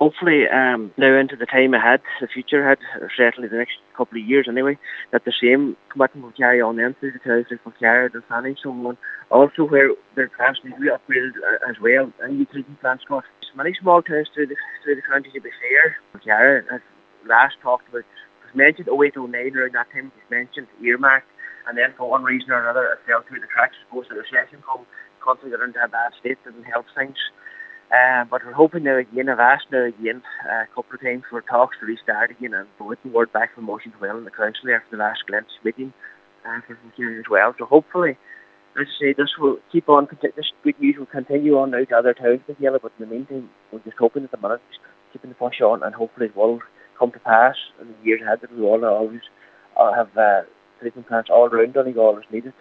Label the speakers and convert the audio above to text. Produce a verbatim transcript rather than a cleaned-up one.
Speaker 1: hopefully um, now into the time ahead, the future ahead, or certainly the next couple of years anyway, that the same commitment will carry on then through the cows like Falcarragh and Fanning, someone also where their plants need to be upgraded uh, as well, and utility plants got many small towns through the through the county, to be fair. Falcarragh, as last talked about, was mentioned oh eight oh nine, around that time it was mentioned, earmarked, and then for one reason or another it fell through the cracks. I suppose the recession come, country got into a bad state, didn't help things. Uh, but we're hoping now again, I've asked now again uh, a couple of times for talks to restart again, and we're waiting word back from Motion Well in the council after the last Glens meeting uh, for Falcarragh as well. So hopefully, as I say, this will keep on, this good news will continue on out to other towns together, but in the meantime, we're just hoping at the minute, just keeping the push on, and hopefully it will come to pass in the years ahead that we all always uh, have uh, treatment plants all around Donegal as needed.